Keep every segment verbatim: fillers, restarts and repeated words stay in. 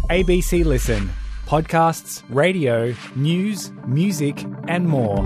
A B C Listen. Podcasts, radio, news, music and more.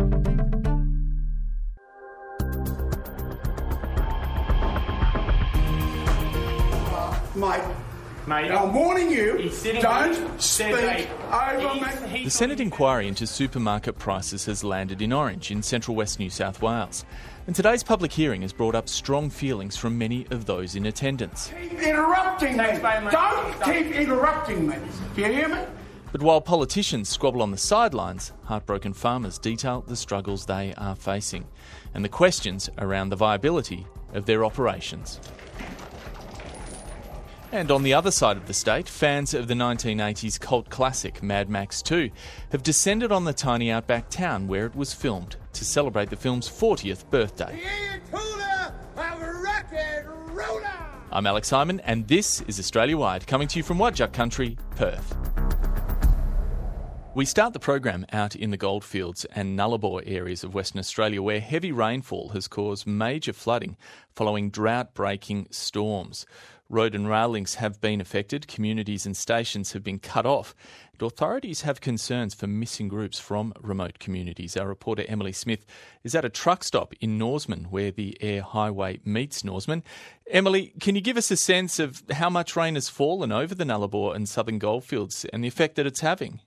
Mate, Mate, I'm warning you, he's sitting don't here. speak Mate, over he's- me. he's- The Senate inquiry into supermarket prices has landed in Orange in central west New South Wales. And today's public hearing has brought up strong feelings from many of those in attendance. Keep interrupting me. Thanks, mate, mate. Don't Stop. keep interrupting me. Do you hear me? But while politicians squabble on the sidelines, heartbroken farmers detail the struggles they are facing and the questions around the viability of their operations. And on the other side of the state, fans of the nineteen eighties cult classic Mad Max two have descended on the tiny outback town where it was filmed to celebrate the film's fortieth birthday. I'm Alex Simon, and this is Australia Wide, coming to you from Wadjuk Country, Perth. We start the program out in the goldfields and Nullarbor areas of Western Australia, where heavy rainfall has caused major flooding following drought-breaking storms. Road and rail links have been affected, communities and stations have been cut off, and authorities have concerns for missing groups from remote communities. Our reporter Emily Smith is at a truck stop in Norseman, where the Air Highway meets Norseman. Emily, can you give us a sense of how much rain has fallen over the Nullarbor and southern goldfields and the effect that it's having?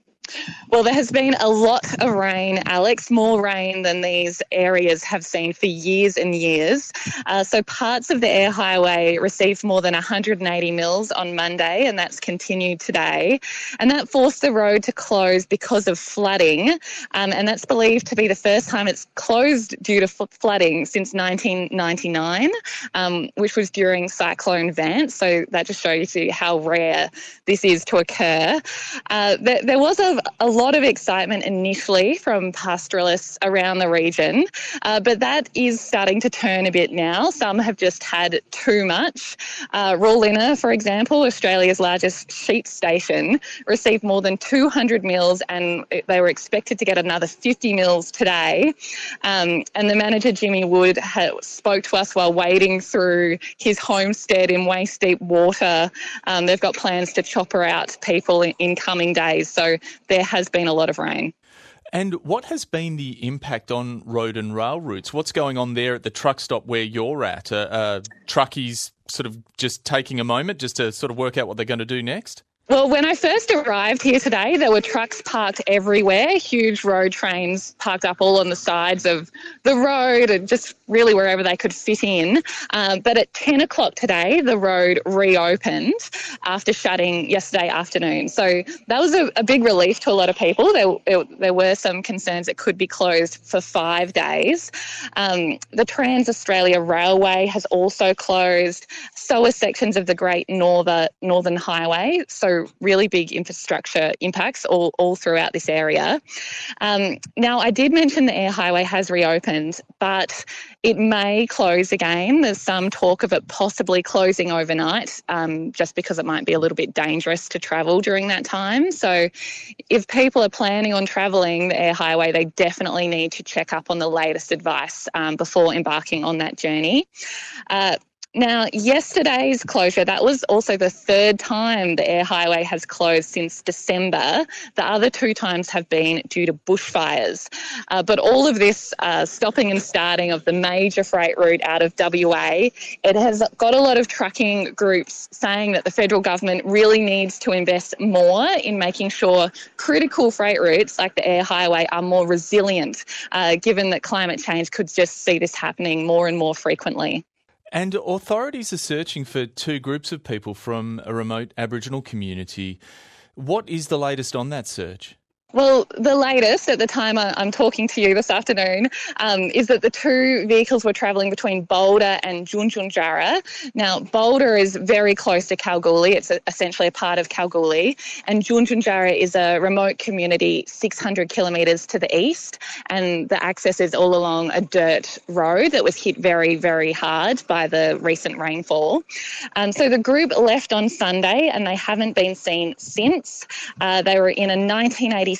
Well, there has been a lot of rain, Alex, more rain than these areas have seen for years and years. Uh, so parts of the Air Highway received more than one hundred eighty mils on Monday, and that's continued today. And that forced the road to close because of flooding. Um, and that's believed to be the first time it's closed due to f- flooding since nineteen ninety-nine, um, which was during Cyclone Vance. So that just shows you how rare this is to occur. Uh, there, there was a a lot of excitement initially from pastoralists around the region, uh, but that is starting to turn a bit now. Some have just had too much. Uh, Rawlinna, for example, Australia's largest sheep station, received more than two hundred mils, and they were expected to get another fifty mils today. Um, and the manager, Jimmy Wood, ha- spoke to us while wading through his homestead in waist-deep water. Um, they've got plans to chopper out people in, in coming days. So there has been a lot of rain. And what has been the impact on road and rail routes? What's going on there at the truck stop where you're at? Uh, uh, truckies sort of just taking a moment just to sort of work out what they're going to do next? Well, when I first arrived here today, there were trucks parked everywhere, huge road trains parked up all on the sides of the road and just really wherever they could fit in. Uh, but at ten o'clock today, the road reopened after shutting yesterday afternoon. So that was a, a big relief to a lot of people. There, it, there were some concerns it could be closed for five days. Um, the Trans-Australia Railway has also closed. So are sections of the Great Northern, Northern Highway. So really big infrastructure impacts all, all throughout this area. Um, now, I did mention the Air Highway has reopened, but it may close again. There's some talk of it possibly closing overnight, um, just because it might be a little bit dangerous to travel during that time. So if people are planning on travelling the Air Highway, they definitely need to check up on the latest advice um, before embarking on that journey. Uh, Now, yesterday's closure, that was also the third time the Air Highway has closed since December. The other two times have been due to bushfires. Uh, but all of this uh, stopping and starting of the major freight route out of W A, it has got a lot of trucking groups saying that the federal government really needs to invest more in making sure critical freight routes like the Air Highway are more resilient, uh, given that climate change could just see this happening more and more frequently. And authorities are searching for two groups of people from a remote Aboriginal community. What is the latest on that search? Well, the latest at the time I'm talking to you this afternoon um, is that the two vehicles were travelling between Boulder and Junjunjara. Now, Boulder is very close to Kalgoorlie. It's a, essentially a part of Kalgoorlie. And Junjunjara is a remote community six hundred kilometres to the east. And the access is all along a dirt road that was hit very, very hard by the recent rainfall. Um, so the group left on Sunday and they haven't been seen since. Uh, they were in a nineteen eighty-six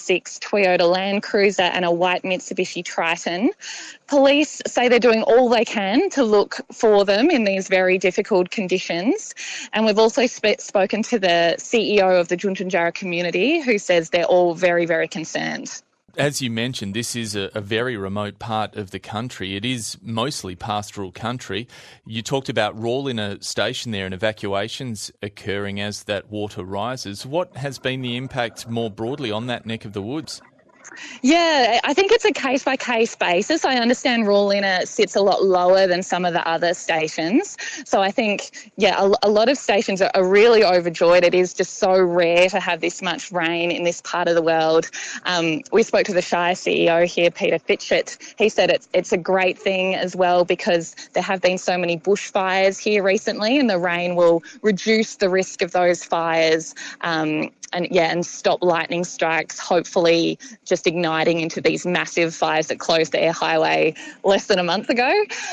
ninety-six Toyota Land Cruiser and a white Mitsubishi Triton. Police say they're doing all they can to look for them in these very difficult conditions. And we've also sp- spoken to the C E O of the Junjunjara community, who says they're all very, very concerned. As you mentioned, this is a, a very remote part of the country. It is mostly pastoral country. You talked about Rawlinna Station there and evacuations occurring as that water rises. What has been the impact more broadly on that neck of the woods? Yeah, I think it's a case-by-case basis. I understand Rawlinna sits a lot lower than some of the other stations. So I think, yeah, a, a lot of stations are, are really overjoyed. It is just so rare to have this much rain in this part of the world. Um, we spoke to the Shire C E O here, Peter Fitchett. He said it's, it's a great thing as well because there have been so many bushfires here recently, and the rain will reduce the risk of those fires um, and, yeah, and stop lightning strikes, hopefully just igniting into these massive fires that closed the Air Highway less than a month ago.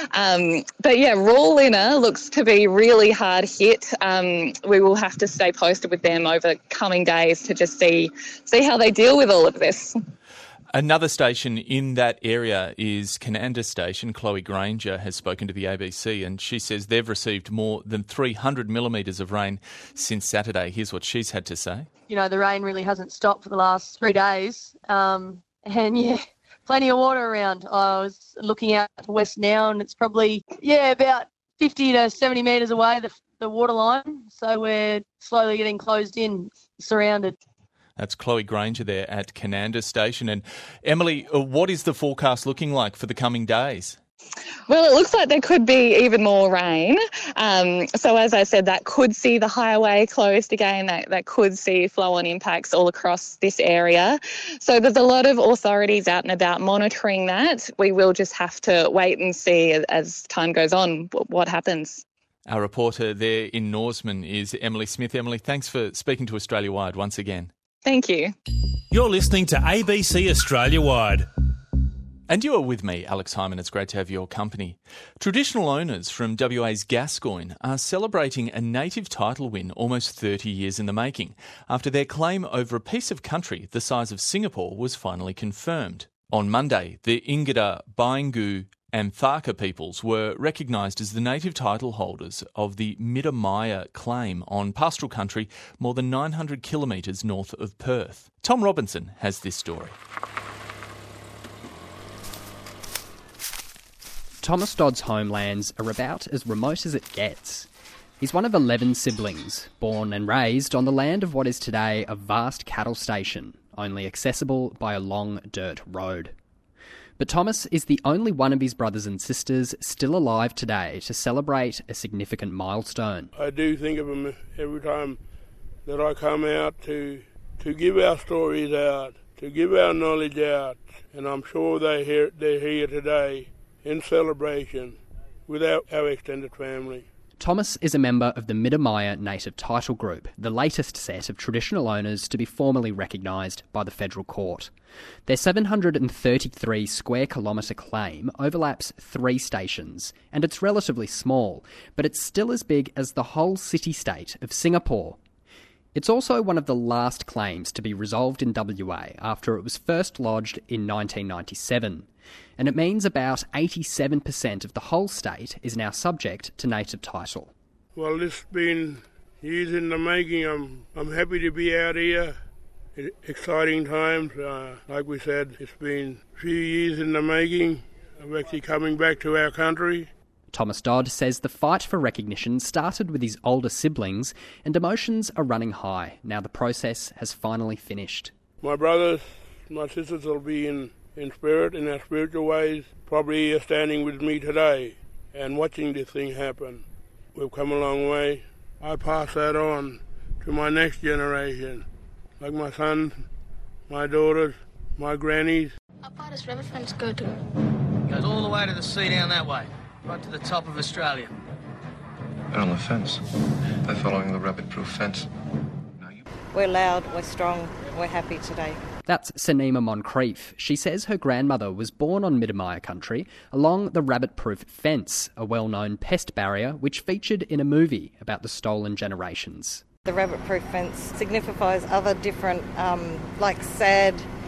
Um, but yeah, Rawlinna looks to be really hard hit. Um, we will have to stay posted with them over coming days to just see see how they deal with all of this. Another station in that area is Cananda Station. Chloe Granger has spoken to the A B C and she says they've received more than three hundred millimetres of rain since Saturday. Here's what she's had to say. You know, the rain really hasn't stopped for the last three days. Um, and, yeah, plenty of water around. I was looking out to west now and it's probably, yeah, about fifty to seventy metres away, the, the water line. So we're slowly getting closed in, surrounded. That's Chloe Granger there at Cananda Station. And Emily, what is the forecast looking like for the coming days? Well, it looks like there could be even more rain. Um, so as I said, that could see the highway closed again. That, that could see flow-on impacts all across this area. So there's a lot of authorities out and about monitoring that. We will just have to wait and see as, as time goes on what happens. Our reporter there in Norseman is Emily Smith. Emily, thanks for speaking to Australia Wide once again. Thank you. You're listening to A B C Australia Wide. And you are with me, Alex Hyman. It's great to have your company. Traditional owners from W A's Gascoyne are celebrating a native title win almost thirty years in the making after their claim over a piece of country the size of Singapore was finally confirmed. On Monday, the Ingada, Baingu and Thaka peoples were recognised as the native title holders of the Midamaya claim on pastoral country more than nine hundred kilometres north of Perth. Tom Robinson has this story. Thomas Dodd's homelands are about as remote as it gets. He's one of eleven siblings, born and raised on the land of what is today a vast cattle station, only accessible by a long dirt road. But Thomas is the only one of his brothers and sisters still alive today to celebrate a significant milestone. I do think of them every time that I come out to to give our stories out, to give our knowledge out, and I'm sure they hear, they're here today in celebration with our, our extended family. Thomas is a member of the Midamaya Native Title Group, the latest set of traditional owners to be formally recognised by the Federal Court. Their seven hundred thirty-three square kilometre claim overlaps three stations, and it's relatively small, but it's still as big as the whole city-state of Singapore. It's also one of the last claims to be resolved in W A after it was first lodged in nineteen ninety-seven. And it means about eighty-seven percent of the whole state is now subject to native title. Well, this has been years in the making. I'm I'm happy to be out here. It, exciting times. Uh, like we said, it's been a few years in the making of actually coming back to our country. Thomas Dodd says the fight for recognition started with his older siblings, and emotions are running high now the process has finally finished. My brothers, my sisters will be in in spirit, in our spiritual ways, probably here standing with me today and watching this thing happen. We've come a long way. I pass that on to my next generation, like my sons, my daughters, my grannies. How far does Rabbit Fence go to? Goes all the way to the sea down that way, right to the top of Australia. They're on the fence. They're following the rabbit-proof fence. We're loud, we're strong, we're happy today. That's Sanima Moncrief. She says her grandmother was born on Midamaya country along the rabbit-proof fence, a well-known pest barrier which featured in a movie about the stolen generations. The rabbit-proof fence signifies other different, um, like sad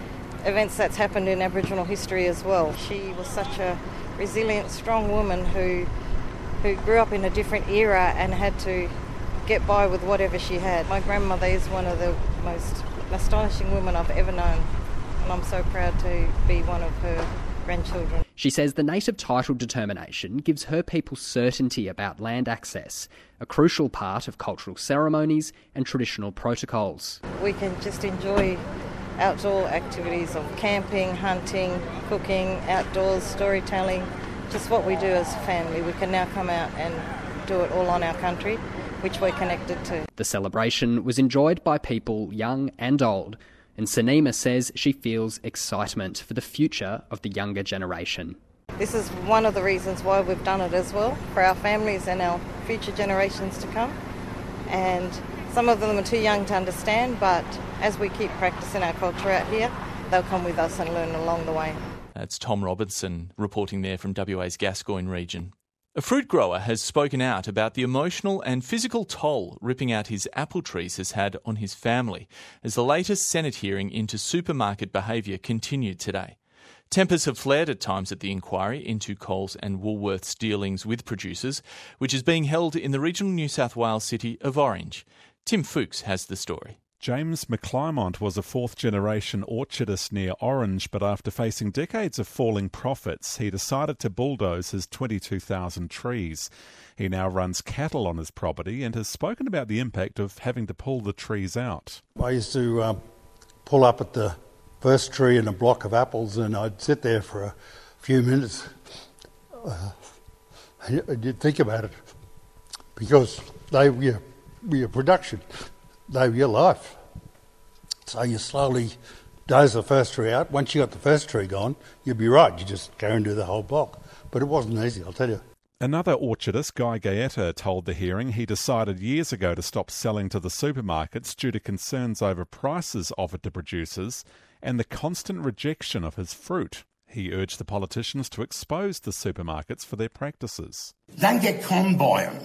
events that's happened in Aboriginal history as well. She was such a resilient, strong woman who who grew up in a different era and had to get by with whatever she had. My grandmother is one of the most astonishing women I've ever known, and I'm so proud to be one of her grandchildren. She says the native title determination gives her people certainty about land access, a crucial part of cultural ceremonies and traditional protocols. We can just enjoy outdoor activities of camping, hunting, cooking, outdoors, storytelling, just what we do as a family. We can now come out and do it all on our country, which we're connected to. The celebration was enjoyed by people young and old, and Sanima says she feels excitement for the future of the younger generation. This is one of the reasons why we've done it as well, for our families and our future generations to come. And some of them are too young to understand, but as we keep practicing our culture out here, they'll come with us and learn along the way. That's Tom Robertson reporting there from W A's Gascoyne region. A fruit grower has spoken out about the emotional and physical toll ripping out his apple trees has had on his family as the latest Senate hearing into supermarket behaviour continued today. Tempers have flared at times at the inquiry into Coles and Woolworths' dealings with producers, which is being held in the regional New South Wales city of Orange. Tim Fuchs has the story. James McClymont was a fourth-generation orchardist near Orange, but after facing decades of falling profits, he decided to bulldoze his twenty-two thousand trees. He now runs cattle on his property and has spoken about the impact of having to pull the trees out. I used to um, pull up at the first tree in a block of apples and I'd sit there for a few minutes. Uh, I did think about it because they were your, were your production. They were your life. So you slowly doze the first tree out. Once you got the first tree gone, you'd be right. You just go and do the whole block. But it wasn't easy, I'll tell you. Another orchardist, Guy Gaeta, told the hearing he decided years ago to stop selling to the supermarkets due to concerns over prices offered to producers and the constant rejection of his fruit. He urged the politicians to expose the supermarkets for their practices. Don't get conned by them.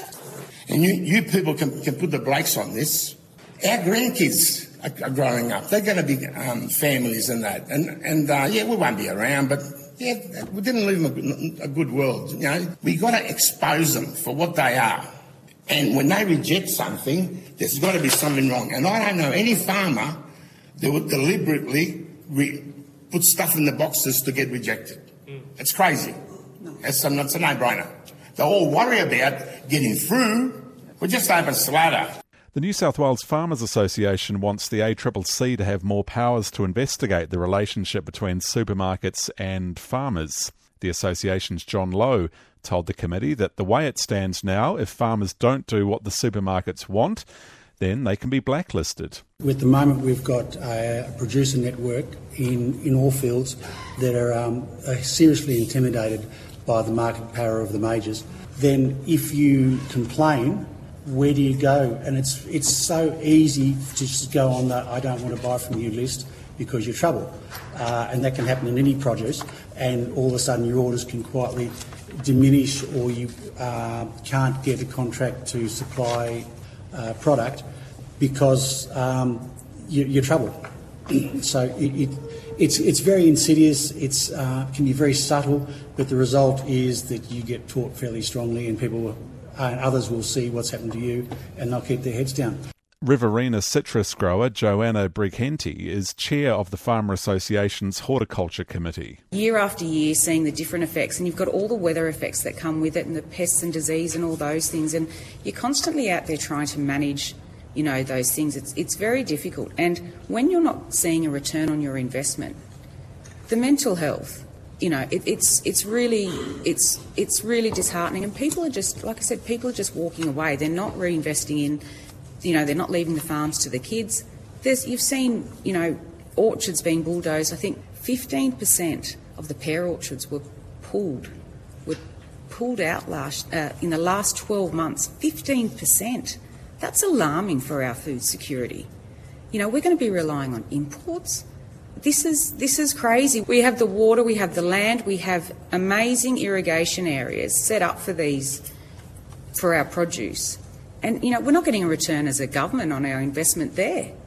And you, you people can, can put the brakes on this. Our grandkids are, are growing up. They're going to be um, families and that. And, and uh, yeah, we won't be around, but yeah, we didn't live in a, a good world. You know, we got to expose them for what they are. And when they reject something, there's got to be something wrong. And I don't know any farmer that would deliberately re- put stuff in the boxes to get rejected. Mm. It's crazy. No. It's, a, it's a no-brainer. They all worry about getting through. We're just over slaughter. The New South Wales Farmers Association wants the A C C C to have more powers to investigate the relationship between supermarkets and farmers. The association's John Lowe told the committee that the way it stands now, if farmers don't do what the supermarkets want, then they can be blacklisted. At the moment, we've got a producer network in, in all fields that are, um, are seriously intimidated by the market power of the majors. Then if you complain, where do you go? And it's it's so easy to just go on the I don't want to buy from you list because you're trouble. Uh, and that can happen in any produce, and all of a sudden your orders can quietly diminish, or you uh, can't get a contract to supply uh, product because um, you, you're trouble. So it, it It's it's very insidious, it's uh, can be very subtle, but the result is that you get taught fairly strongly and people and uh, others will see what's happened to you and they'll keep their heads down. Riverina citrus grower Joanna Brighenti is chair of the Farmer Association's Horticulture Committee. Year after year, seeing the different effects, and you've got all the weather effects that come with it and the pests and disease and all those things, and you're constantly out there trying to manage you know, those things. It's it's very difficult. And when you're not seeing a return on your investment, the mental health, you know, it, it's it's really it's it's really disheartening. And people are just, like I said, people are just walking away. They're not reinvesting in, you know, they're not leaving the farms to the kids. There's you've seen, you know, orchards being bulldozed. I think fifteen percent of the pear orchards were pulled, were pulled out last uh, in the last twelve months. fifteen percent. That's alarming for our food security. You know, we're going to be relying on imports. This is this is crazy. We have the water, we have the land, we have amazing irrigation areas set up for these, for our produce. And, you know, we're not getting a return as a government on our investment there.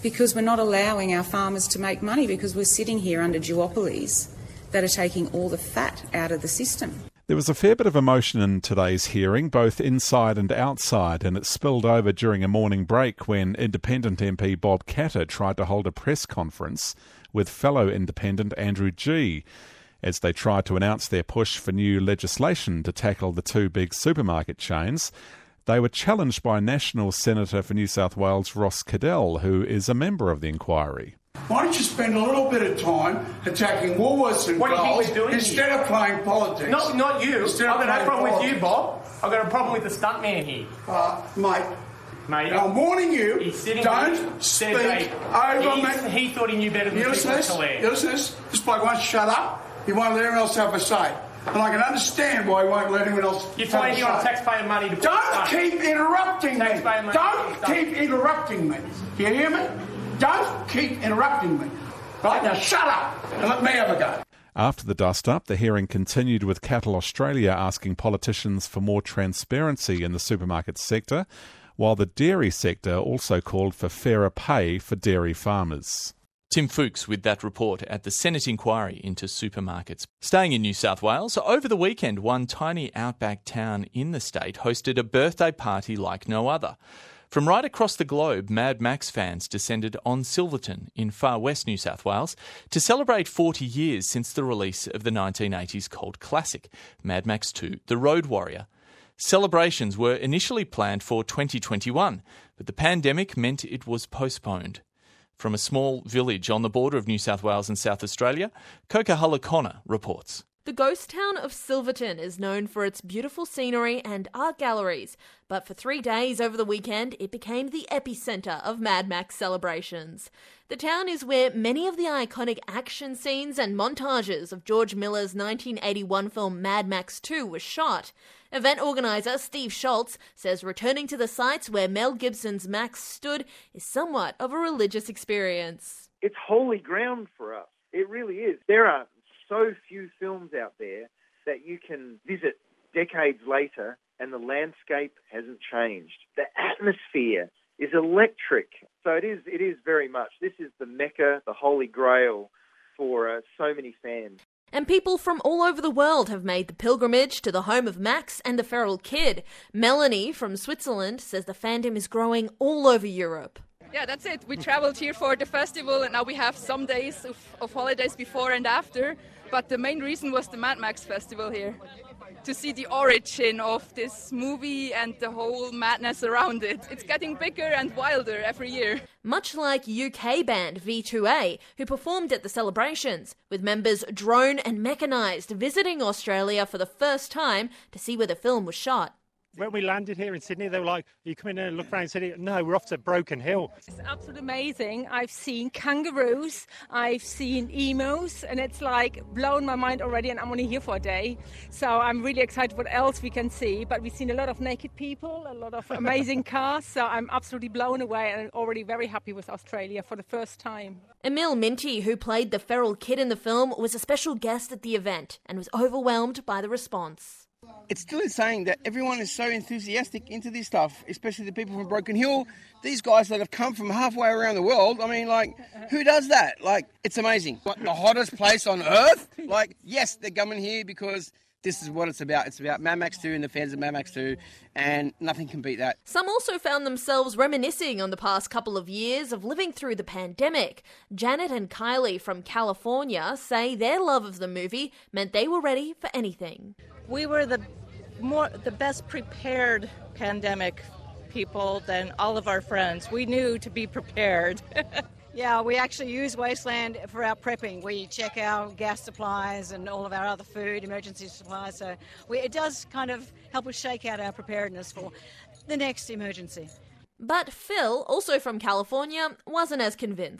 because we're not allowing our farmers to make money because we're sitting here under duopolies that are taking all the fat out of the system. There was a fair bit of emotion in today's hearing, both inside and outside, and it spilled over during a morning break when Independent M P Bob Katter tried to hold a press conference with fellow Independent Andrew Gee as they tried to announce their push for new legislation to tackle the two big supermarket chains. They were challenged by National Senator for New South Wales Ross Cadell, who is a member of the inquiry. Why don't you spend a little bit of time attacking Woolworths and what do you Coles think we're doing instead here? of playing politics? Not, not you. Instead I've got no problem politics. with you, Bob. I've got a problem with the stuntman here. Uh, mate, Mate, I'm warning you, he's sitting don't here, speak says, over he, me. He thought he knew better than You people listen to this? to You listen to this? This bloke won't shut up. He won't let anyone else have a say. And I can understand why he won't let anyone else You're have a finding say. you on taxpayer money to Don't keep interrupting me. money Don't keep interrupting me. Do you hear me? Don't keep interrupting me. Right, now shut up and let me have a go. After the dust-up, the hearing continued with Cattle Australia asking politicians for more transparency in the supermarket sector, while the dairy sector also called for fairer pay for dairy farmers. Tim Fuchs with that report at the Senate inquiry into supermarkets. Staying in New South Wales, over the weekend, one tiny outback town in the state hosted a birthday party like no other. From right across the globe, Mad Max fans descended on Silverton in far west New South Wales to celebrate forty years since the release of the nineteen eighties cult classic, Mad Max two, The Road Warrior. Celebrations were initially planned for twenty twenty-one, but the pandemic meant it was postponed. From a small village on the border of New South Wales and South Australia, Coquihalla Connor reports. The ghost town of Silverton is known for its beautiful scenery and art galleries, but for three days over the weekend it became the epicentre of Mad Max celebrations. The town is where many of the iconic action scenes and montages of George Miller's nineteen eighty-one film Mad Max two were shot. Event organiser Steve Schultz says returning to the sites where Mel Gibson's Max stood is somewhat of a religious experience. It's holy ground for us. It really is. There are so few films out there that you can visit decades later and the landscape hasn't changed. The atmosphere is electric. So it is it is very much. This is the Mecca, the Holy Grail for uh, so many fans. And people from all over the world have made the pilgrimage to the home of Max and the Feral Kid. Melanie from Switzerland says the fandom is growing all over Europe. Yeah, that's it. We traveled here for the festival and now we have some days of, of holidays before and after. But the main reason was the Mad Max festival here, to see the origin of this movie and the whole madness around it. It's getting bigger and wilder every year. Much like U K band V two A, who performed at the celebrations, with members Drone and Mechanised visiting Australia for the first time to see where the film was shot. When we landed here in Sydney, they were like, are you coming in and look around Sydney? No, we're off to Broken Hill. It's absolutely amazing. I've seen kangaroos, I've seen emus, and it's like blown my mind already, and I'm only here for a day. So I'm really excited what else we can see. But we've seen a lot of naked people, a lot of amazing cars, so I'm absolutely blown away and already very happy with Australia for the first time. Emil Minty, who played the feral kid in the film, was a special guest at the event and was overwhelmed by the response. It's still insane that everyone is so enthusiastic into this stuff, especially the people from Broken Hill. These guys that have come from halfway around the world. I mean, like, who does that? Like, it's amazing. What, the hottest place on earth? Like, yes, they're coming here because this is what it's about. It's about Mad Max two and the fans of Mad Max two, and nothing can beat that. Some also found themselves reminiscing on the past couple of years of living through the pandemic. Janet and Kylie from California say their love of the movie meant they were ready for anything. We were the more the best prepared pandemic people than all of our friends. We knew to be prepared. Yeah, we actually use Wasteland for our prepping. We check our gas supplies and all of our other food, emergency supplies. So we, it does kind of help us shake out our preparedness for the next emergency. But Phil, also from California, wasn't as convinced.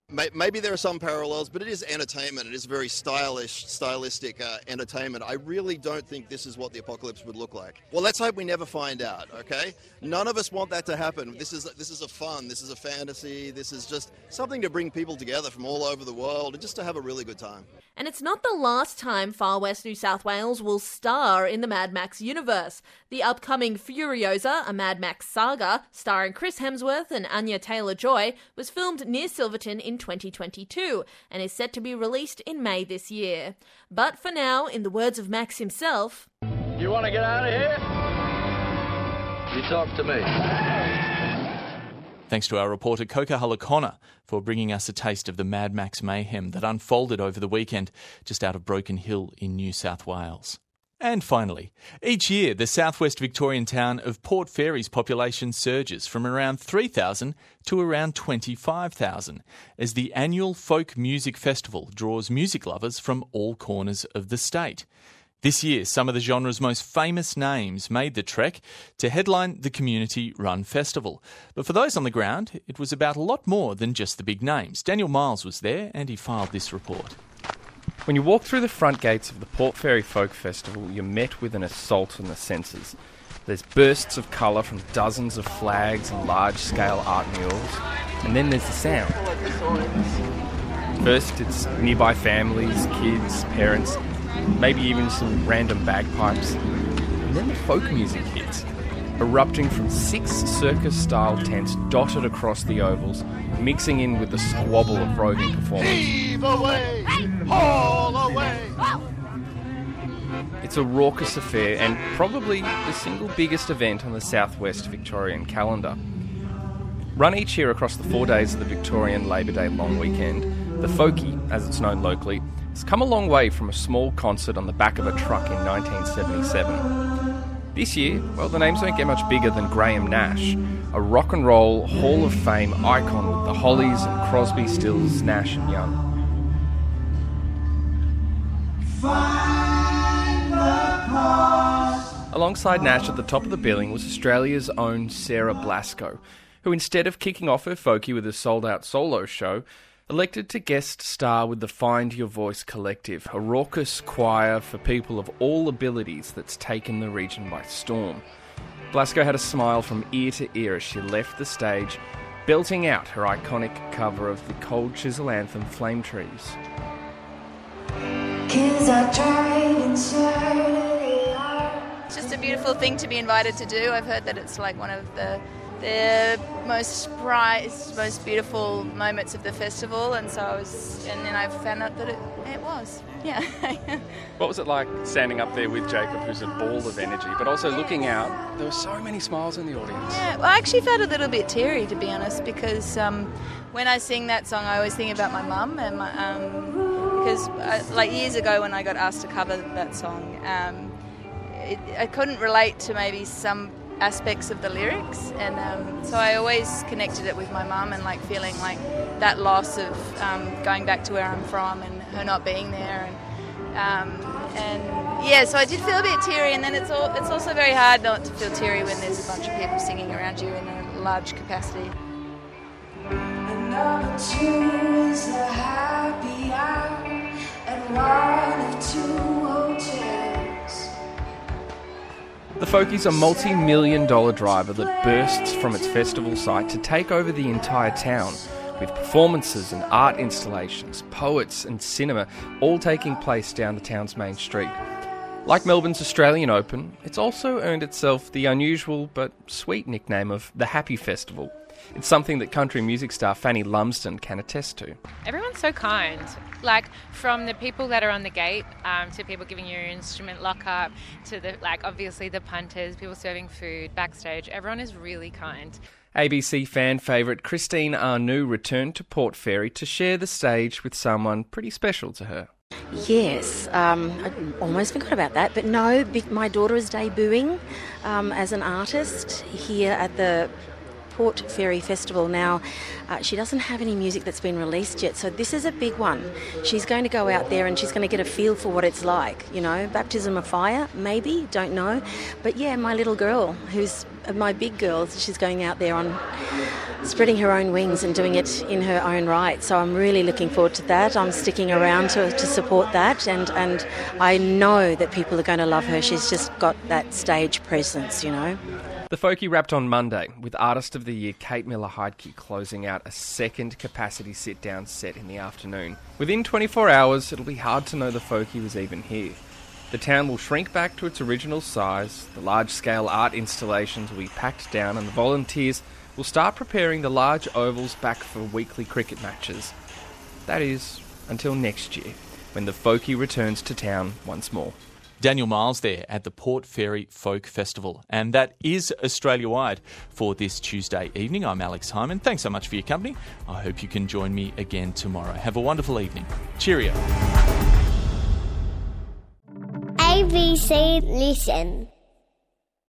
Maybe there are some parallels, but it is entertainment. It is very stylish, stylistic uh, entertainment. I really don't think this is what the apocalypse would look like. Well, let's hope we never find out, okay? None of us want that to happen. This is this is a fun, this is a fantasy, this is just something to bring people together from all over the world and just to have a really good time. And it's not the last time Far West New South Wales will star in the Mad Max universe. The upcoming Furiosa, a Mad Max saga, starring Chris Hemsworth and Anya Taylor-Joy, was filmed near Silverton in twenty twenty-two and is set to be released in May this year. But for now, in the words of Max himself, "You want to get out of here? You talk to me." Thanks to our reporter Coca Halakona for bringing us a taste of the Mad Max mayhem that unfolded over the weekend just out of Broken Hill in New South Wales. And finally, each year the southwest Victorian town of Port Fairy's population surges from around three thousand to around twenty-five thousand as the annual folk music festival draws music lovers from all corners of the state. This year, some of the genre's most famous names made the trek to headline the community-run festival. But for those on the ground, it was about a lot more than just the big names. Daniel Miles was there and he filed this report. When you walk through the front gates of the Port Fairy Folk Festival, you're met with an assault on the senses. There's bursts of colour from dozens of flags and large-scale art murals, and then there's the sound. First, it's nearby families, kids, parents, maybe even some random bagpipes. And then the folk music hits, erupting from six circus-style tents dotted across the ovals, mixing in with the squabble of roving performers. Heave away! Haul away! It's a raucous affair and probably the single biggest event on the southwest Victorian calendar. Run each year across the four days of the Victorian Labor Day long weekend, the Folkie, as it's known locally, has come a long way from a small concert on the back of a truck in nineteen seventy-seven. This year, well, the names don't get much bigger than Graham Nash, a rock and roll Hall of Fame icon with the Hollies and Crosby, Stills, Nash and Young. Alongside Nash at the top of the billing was Australia's own Sarah Blasco, who instead of kicking off her folkie with a sold-out solo show, elected to guest star with the Find Your Voice Collective, a raucous choir for people of all abilities that's taken the region by storm. Blasco had a smile from ear to ear as she left the stage, belting out her iconic cover of the Cold Chisel anthem Flame Trees. It's just a beautiful thing to be invited to do. I've heard that it's like one of the the most bright, most beautiful moments of the festival, and so I was, and then I found out that it, it was, yeah. What was it like standing up there with Jacob, who's a ball of energy, but also looking out? There were so many smiles in the audience. Yeah, well, I actually felt a little bit teary, to be honest, because um, when I sing that song, I always think about my mum, and my, um, because I, like years ago when I got asked to cover that song, um, it, I couldn't relate to maybe some aspects of the lyrics, and um, so I always connected it with my mum and like feeling like that loss of um, going back to where I'm from and her not being there, and um, and yeah, so I did feel a bit teary, and then it's all, it's also very hard not to feel teary when there's a bunch of people singing around you in a large capacity. And number two is a happy hour and one of two hotels. The Folkie's a multi-million dollar driver that bursts from its festival site to take over the entire town, with performances and art installations, poets and cinema all taking place down the town's main street. Like Melbourne's Australian Open, it's also earned itself the unusual but sweet nickname of the Happy Festival. It's something that country music star Fanny Lumsden can attest to. Everyone's so kind. Like, from the people that are on the gate, um, to people giving you your instrument lock-up, to the, like, obviously the punters, people serving food, backstage. Everyone is really kind. A B C fan favourite Christine Arnoux returned to Port Fairy to share the stage with someone pretty special to her. Yes, um, I almost forgot about that, but no, my daughter is debuting um, as an artist here at the Port Fairy Festival. Now, uh, she doesn't have any music that's been released yet, so this is a big one. She's going to go out there and she's going to get a feel for what it's like, you know, baptism of fire, maybe, don't know. But yeah, my little girl, who's my big girl, she's going out there on spreading her own wings and doing it in her own right. So I'm really looking forward to that. I'm sticking around to, to support that, and, and I know that people are going to love her. She's just got that stage presence, you know. The Folkie wrapped on Monday, with Artist of the Year Kate Miller-Heidke closing out a second capacity sit-down set in the afternoon. Within twenty-four hours, it'll be hard to know the Folkie was even here. The town will shrink back to its original size, the large-scale art installations will be packed down, and the volunteers will start preparing the large ovals back for weekly cricket matches. That is, until next year, when the Folkie returns to town once more. Daniel Miles there at the Port Fairy Folk Festival. And that is Australia-wide for this Tuesday evening. I'm Alex Hyman. Thanks so much for your company. I hope you can join me again tomorrow. Have a wonderful evening. Cheerio. A B C Listen.